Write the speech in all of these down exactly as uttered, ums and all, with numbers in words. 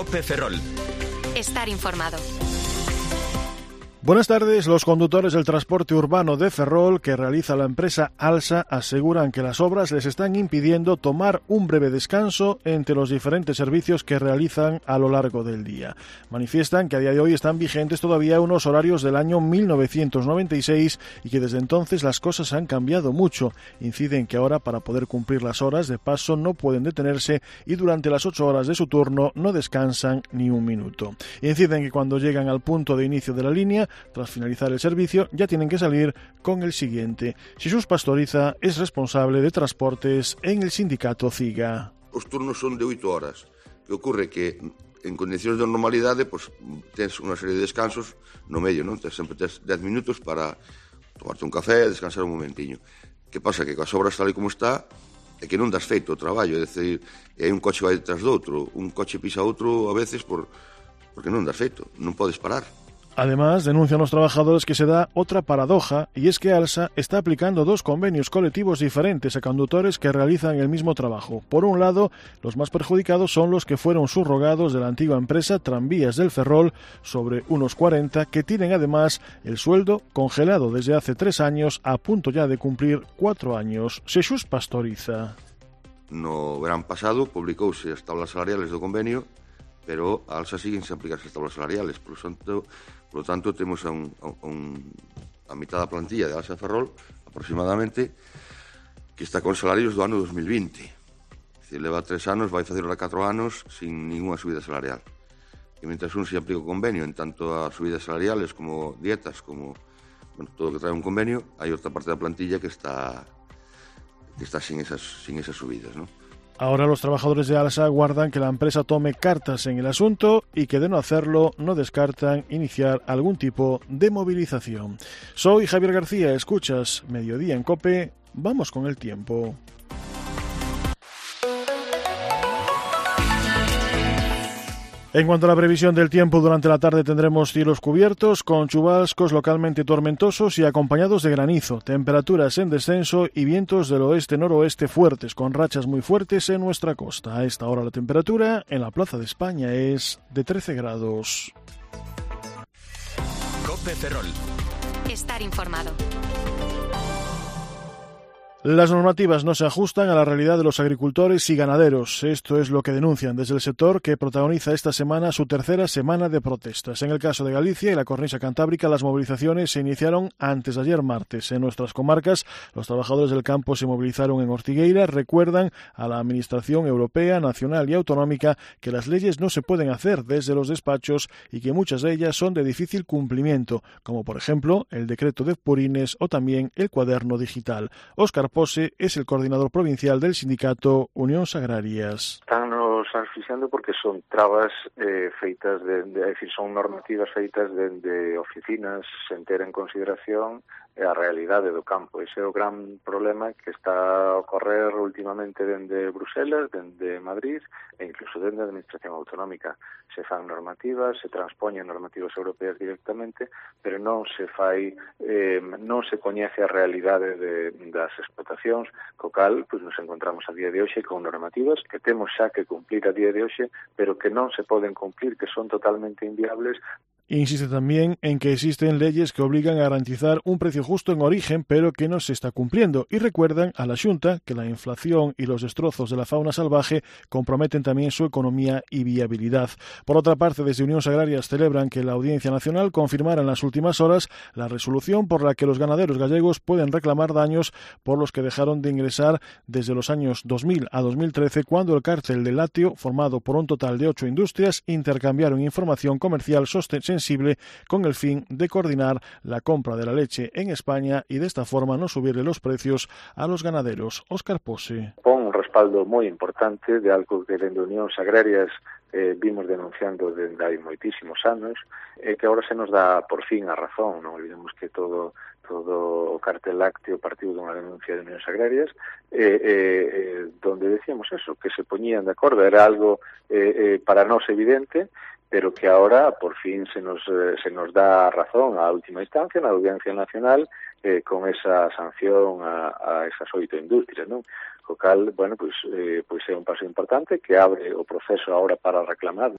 COPE Ferrol. Estar informado. Buenas tardes. Los conductores del transporte urbano de Ferrol que realiza la empresa ALSA aseguran que las obras les están impidiendo tomar un breve descanso entre los diferentes servicios que realizan a lo largo del día. Manifiestan que a día de hoy están vigentes todavía unos horarios del año mil novecientos noventa y seis y que desde entonces las cosas han cambiado mucho. Inciden que ahora, para poder cumplir las horas de paso, no pueden detenerse y durante las ocho horas de su turno no descansan ni un minuto. Inciden que cuando llegan al punto de inicio de la línea, tras finalizar el servicio, ya tienen que salir con el siguiente. Xesús Pastoriza es responsable de transportes en el sindicato CIGA. Os turnos son de oito horas. Que ocurre que en condicións de normalidade, pois, tens unha serie de descansos no medio, non? Tens sempre tens dez minutos para tomarte un café e descansar un momentiño. Que pasa? Que coas obras tal e como está, é que non das feito o traballo, é dicir, hai un coche vai detrás do outro, un coche pisa outro a veces por, porque non das feito, non podes parar. Además, denuncian los trabajadores que se da otra paradoja, y es que ALSA está aplicando dos convenios colectivos diferentes a conductores que realizan el mismo trabajo. Por un lado, los más perjudicados son los que fueron subrogados de la antigua empresa Tranvías del Ferrol, sobre unos cuarenta, que tienen además el sueldo congelado desde hace tres años, a punto ya de cumplir cuatro años. Xesús Pastoriza. No verán pasado publicouse as tablas salariales do convenio, pero a ALSA siguen sen aplicarse as tablas salariales, por lo tanto, por lo tanto temos a, un, a, un, a mitad da plantilla de ALSA Ferrol, aproximadamente, que está con salarios do ano dos mil vinte. É dicir, leva tres anos, vai facer ahora catro anos, sin ninguna subida salarial. E mentras un se aplica o convenio, en tanto a subidas salariales como dietas, como bueno, todo o que trae un convenio, hai outra parte da plantilla que está que está sin esas, sin esas subidas, ¿no? Ahora los trabajadores de ALSA aguardan que la empresa tome cartas en el asunto y que de no hacerlo no descartan iniciar algún tipo de movilización. Soy Javier García, escuchas Mediodía en COPE, vamos con el tiempo. En cuanto a la previsión del tiempo, durante la tarde tendremos cielos cubiertos con chubascos localmente tormentosos y acompañados de granizo, temperaturas en descenso y vientos del oeste-noroeste fuertes, con rachas muy fuertes en nuestra costa. A esta hora la temperatura en la Plaza de España es de trece grados. COPE Ferrol. Estar informado. Las normativas no se ajustan a la realidad de los agricultores y ganaderos. Esto es lo que denuncian desde el sector, que protagoniza esta semana su tercera semana de protestas. En el caso de Galicia y la cornisa cantábrica, las movilizaciones se iniciaron antes de ayer martes. En nuestras comarcas, los trabajadores del campo se movilizaron en Ortigueira. Recuerdan a la Administración Europea, Nacional y Autonómica que las leyes no se pueden hacer desde los despachos y que muchas de ellas son de difícil cumplimiento, como por ejemplo el decreto de purines o también el cuaderno digital. Óscar Pose es el coordinador provincial del sindicato Unións Agrarias. Están nos asfixiando porque son trabas eh, feitas, de, de, é dicir, son normativas feitas de, de oficinas sen ter en consideración a realidade do campo. Ese é o gran problema que está a ocorrer últimamente dende Bruselas, dende Madrid e incluso dende a Administración Autonómica. Se fan normativas, se transpoñen normativas europeas directamente, pero non se fai, eh, non se coñece a realidade de, das explotacións, co cal pois, nos encontramos a día de hoxe con normativas que temos xa que cumplir a día de hoxe, pero que non se poden cumplir, que son totalmente inviables. Insiste también en que existen leyes que obligan a garantizar un precio justo en origen, pero que no se está cumpliendo, y recuerdan a la Xunta que la inflación y los destrozos de la fauna salvaje comprometen también su economía y viabilidad. Por otra parte, desde Unións Agrarias celebran que la Audiencia Nacional confirmara en las últimas horas la resolución por la que los ganaderos gallegos pueden reclamar daños por los que dejaron de ingresar desde los años dos mil a dos mil trece, cuando el cártel del lácteo, formado por un total de ocho industrias, intercambiaron información comercial sostenible con el fin de coordinar la compra de la leche en España y de esta forma no subirle los precios a los ganaderos. Óscar Pose. Pon un respaldo moi importante de algo que dende Unións Agrarias eh, vimos denunciando dende hai moitísimos anos, e eh, que agora se nos dá por fin a razón. Non olvidemos que todo todo o cártel lácteo partido dunha denuncia de Unións Agrarias, eh, eh, donde decíamos eso, que se poñían de acordo, era algo eh, eh, para nós evidente, pero que ahora por fin se nos eh, se nos dá razón a última instancia na Audiencia Nacional eh, con esa sanción a, a esas oito industrias, non? O cal, bueno, pois, eh, pois é un paso importante que abre o proceso ahora para reclamar.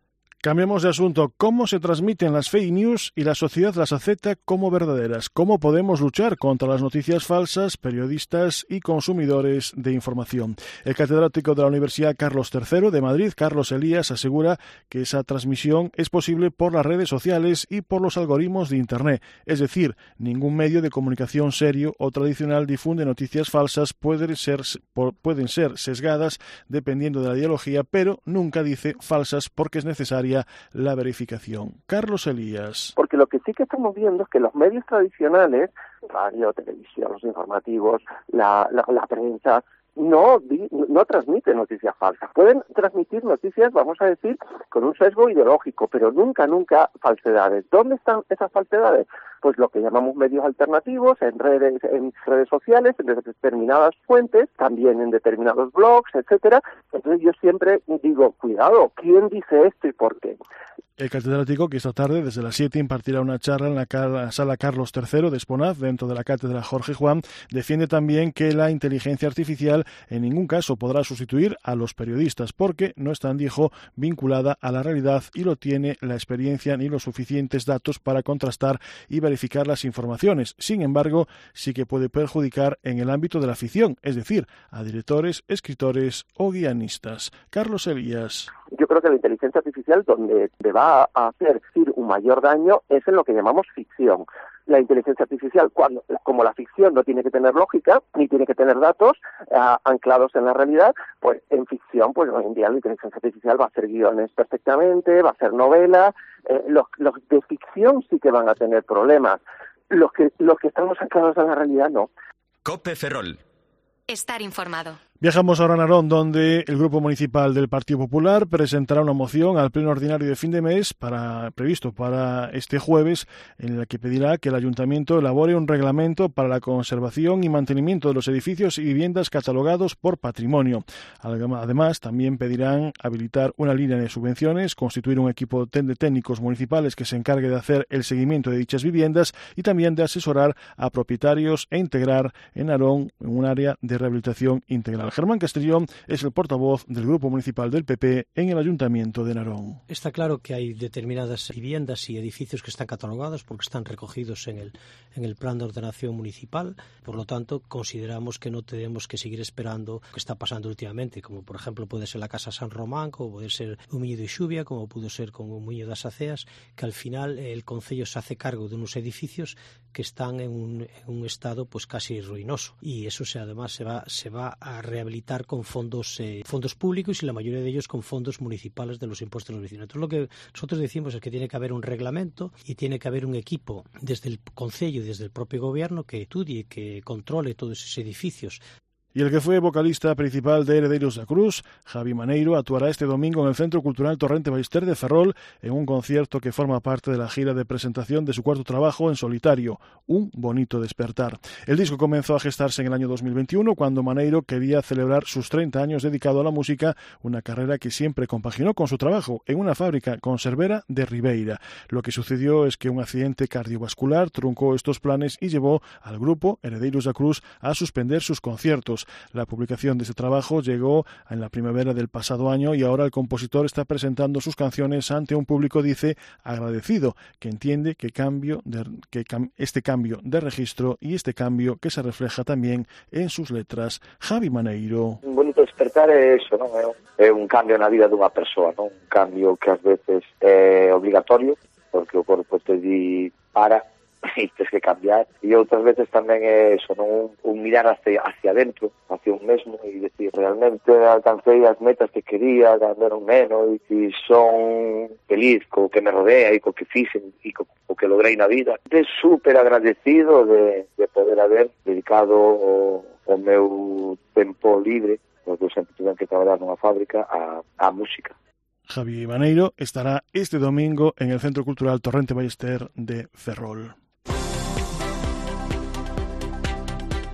Cambiamos de asunto. ¿Cómo se transmiten las fake news y la sociedad las acepta como verdaderas? ¿Cómo podemos luchar contra las noticias falsas, periodistas y consumidores de información? El catedrático de la Universidad Carlos tercero de Madrid, Carlos Elías, asegura que esa transmisión es posible por las redes sociales y por los algoritmos de Internet. Es decir, ningún medio de comunicación serio o tradicional difunde noticias falsas, pueden ser, pueden ser sesgadas dependiendo de la ideología, pero nunca dice falsas porque es necesaria la verificación. Carlos Elías. Porque lo que sí que estamos viendo es que los medios tradicionales, radio, televisión, los informativos, la, la, la prensa, no, no transmiten noticias falsas. Pueden transmitir noticias, vamos a decir, con un sesgo ideológico, pero nunca, nunca falsedades. ¿Dónde están esas falsedades? Pues lo que llamamos medios alternativos, en redes, en redes sociales, en determinadas fuentes, también en determinados blogs, etcétera. Entonces yo siempre digo, cuidado, ¿quién dice esto y por qué? El catedrático, que esta tarde desde las siete impartirá una charla en la sala Carlos tercero de Esponaz, dentro de la cátedra Jorge Juan, defiende también que la inteligencia artificial en ningún caso podrá sustituir a los periodistas, porque no está, dijo, vinculada a la realidad y no tiene la experiencia ni los suficientes datos para contrastar y verificar las informaciones. Sin embargo, sí que puede perjudicar en el ámbito de la ficción, es decir, a directores, escritores o guionistas. Carlos Elías. Yo creo que la inteligencia artificial donde va a hacer un mayor daño es en lo que llamamos ficción. La inteligencia artificial, cuando, como la ficción no tiene que tener lógica, ni tiene que tener datos eh, anclados en la realidad, pues en ficción, pues hoy en día la inteligencia artificial va a hacer guiones perfectamente, va a hacer novelas. Eh, los, los de ficción sí que van a tener problemas. Los que, los que estamos anclados en la realidad, no. COPE Ferrol. Estar informado. Viajamos ahora a Narón, donde el Grupo Municipal del Partido Popular presentará una moción al Pleno Ordinario de fin de mes para, previsto para este jueves, en la que pedirá que el Ayuntamiento elabore un reglamento para la conservación y mantenimiento de los edificios y viviendas catalogados por patrimonio. Además, también pedirán habilitar una línea de subvenciones, constituir un equipo de técnicos municipales que se encargue de hacer el seguimiento de dichas viviendas y también de asesorar a propietarios e integrar en Narón un área de rehabilitación integral. Germán Castellón es el portavoz del Grupo Municipal del P P en el Ayuntamiento de Narón. Está claro que hay determinadas viviendas y edificios que están catalogados porque están recogidos en el, en el Plan de Ordenación Municipal. Por lo tanto, consideramos que no tenemos que seguir esperando lo que está pasando últimamente, como por ejemplo puede ser la Casa San Román, como puede ser o Miño de Xuvia, como pudo ser con o Miño das Aceas, que al final el Concello se hace cargo de unos edificios que están en un, en un estado pues casi ruinoso. Y eso se, además se va, se va a rehabilitar con fondos eh, fondos públicos y la mayoría de ellos con fondos municipales de los impuestos de los vecinos. Entonces lo que nosotros decimos es que tiene que haber un reglamento y tiene que haber un equipo desde el Concello y desde el propio Gobierno que estudie, que controle todos esos edificios. Y el que fue vocalista principal de Heredeiros da Cruz, Javi Maneiro, actuará este domingo en el Centro Cultural Torrente Ballester de Ferrol en un concierto que forma parte de la gira de presentación de su cuarto trabajo en solitario, Un bonito despertar. El disco comenzó a gestarse en el año dos mil veintiuno cuando Maneiro quería celebrar sus treinta años dedicado a la música, una carrera que siempre compaginó con su trabajo en una fábrica conservera de Ribeira. Lo que sucedió es que un accidente cardiovascular truncó estos planes y llevó al grupo Heredeiros da Cruz a suspender sus conciertos. La publicación de este trabajo llegó en la primavera del pasado año y ahora el compositor está presentando sus canciones ante un público, dice, agradecido, que entiende que, cambio de, que cam, este cambio de registro y este cambio que se refleja también en sus letras. Javi Maneiro. Un bonito despertar é eso, non? É un cambio na vida dunha persoa, non? Un cambio que ás veces é obligatorio, porque o corpo te di para e tens que cambiar, e outras veces tamén é eso, non? Un, un mirar hacia, hacia dentro, hacia un mesmo e decir, realmente alcancei as metas que quería cando era un neno e que son feliz co que me rodea e co que fixen e co, co que logrei na vida. Estou super agradecido de, de poder haber dedicado o, o meu tempo libre, porque eu sempre tuve que traballar nunha fábrica, a, a música. Javi Maneiro estará este domingo en el Centro Cultural Torrente Ballester de Ferrol.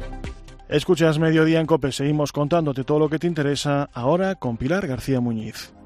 Escuchas Mediodía en COPE, seguimos contándote todo lo que te interesa ahora con Pilar García Muñiz.